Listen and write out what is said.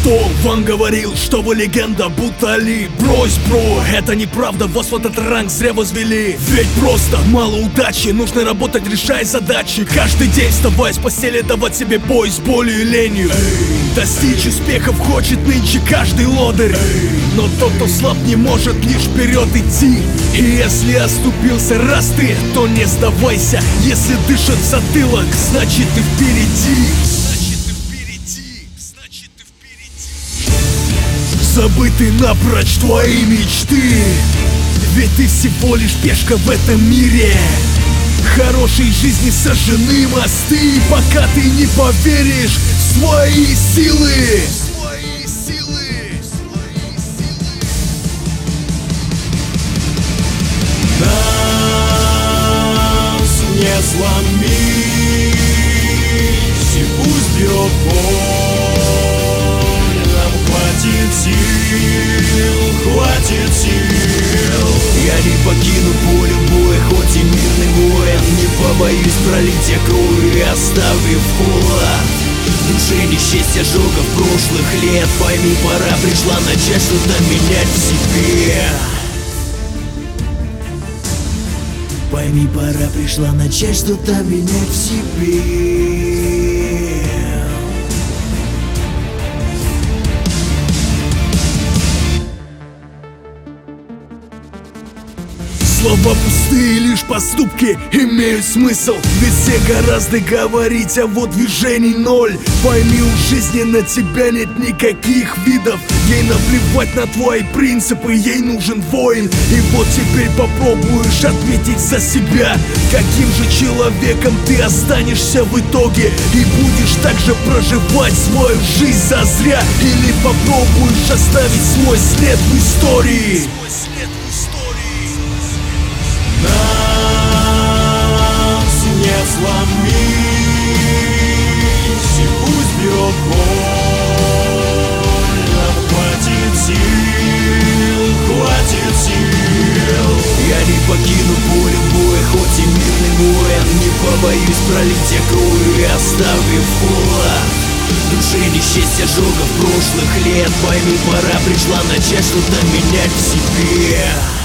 Кто вам говорил, что вы легенда, будто Ли? Брось, бро, это неправда, вас вот этот ранг зря возвели. Ведь просто мало удачи, нужно работать, решая задачи. Каждый день вставая с постели, давать себе бой с болью и ленью. Достичь успехов хочет нынче каждый лодырь. Но тот, кто слаб, не может лишь вперед идти. И если оступился раз ты, то не сдавайся. Если дышит в затылок, значит ты впереди. Забыты напрочь твои мечты, ведь ты всего лишь пешка в этом мире. Хорошей жизни сожжены мосты, пока ты не поверишь в свои силы. Нас не сломить, и пусть бьет боль, нам хватит сил. Я не покину поле боя, хоть и мирный воин. Не побоюсь пролить я крови, оставив холод. В душе не счесть ожогов прошлых лет. Пойми, пора пришла начать что-то менять в себе. Пойми, пора пришла начать что-то менять в себе. Слова пустые, лишь поступки имеют смысл. Ведь все гораздо говорить, а вот движений ноль. Пойми, у жизни на тебя нет никаких видов. Ей наплевать на твои принципы, ей нужен воин. И вот теперь попробуешь ответить за себя. Каким же человеком ты останешься в итоге? И будешь также проживать свою жизнь зазря? Или попробуешь оставить свой след в истории? Нас не сломить, и пусть бьет боль, нам хватит сил. Я не покину поле боя, хоть и мирный воин. Не побоюсь пролить я крови, оставив холод. В душе не счесть ожогов прошлых лет. Пойми, пора пришла начать что-то менять в себе.